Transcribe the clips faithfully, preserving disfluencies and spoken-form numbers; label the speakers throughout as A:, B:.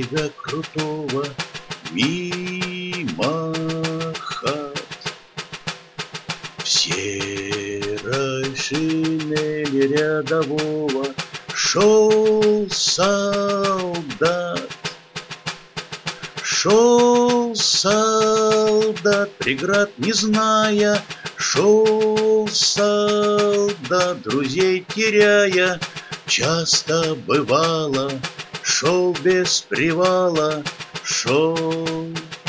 A: берега крутого мимо хат. В серой шинели рядового шел солдат. Шел солдат, преград не зная, шел солдат, друзей теряя. Часто бывало, шел без привала, шел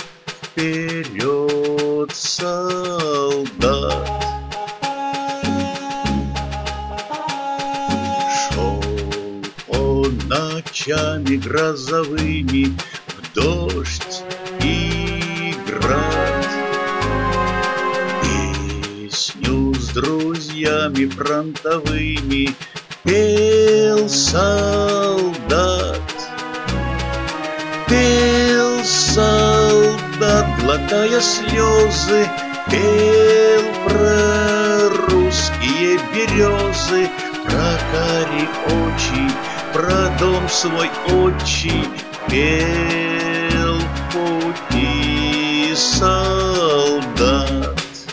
A: вперед солдат. Шел он ночами грозовыми, в дождь и град, песню с друзьями фронтовыми пел солдат. Пел солдат, глотая слезы, пел про русские березы, про кари очи, про дом свой отчий, пел в пути солдат.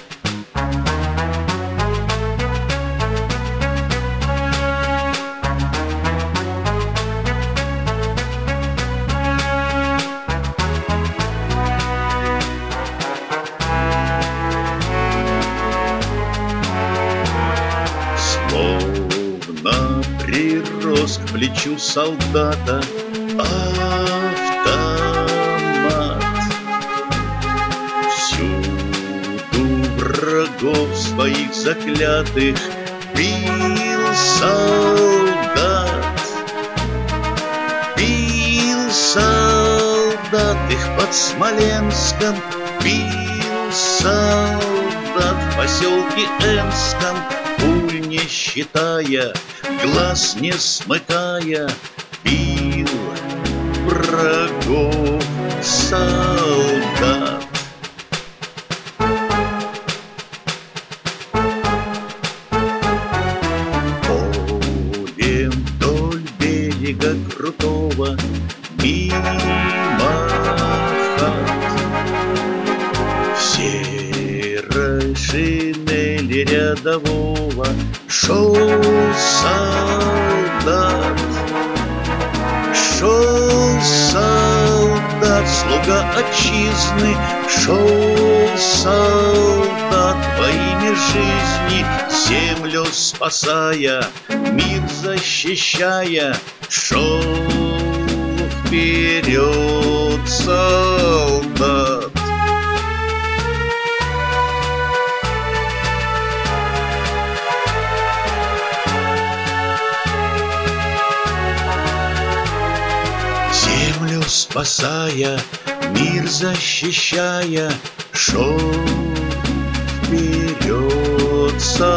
A: Словно прирос к плечу солдата автомат, всюду врагов своих заклятых бил солдат. Бил солдат их под Смоленском, бил солдат в поселке Энском, пуль не считая, глаз не смыкая, бил врагов солдат. Полем вдоль берега крутого мимо хат, в серой шинели рядового шел солдат. Шел солдат, слуга отчизны, шел солдат во имя жизни, землю спасая, мир защищая, шел вперед солдат. Землю спасая, мир защищая, шел вперед солдат.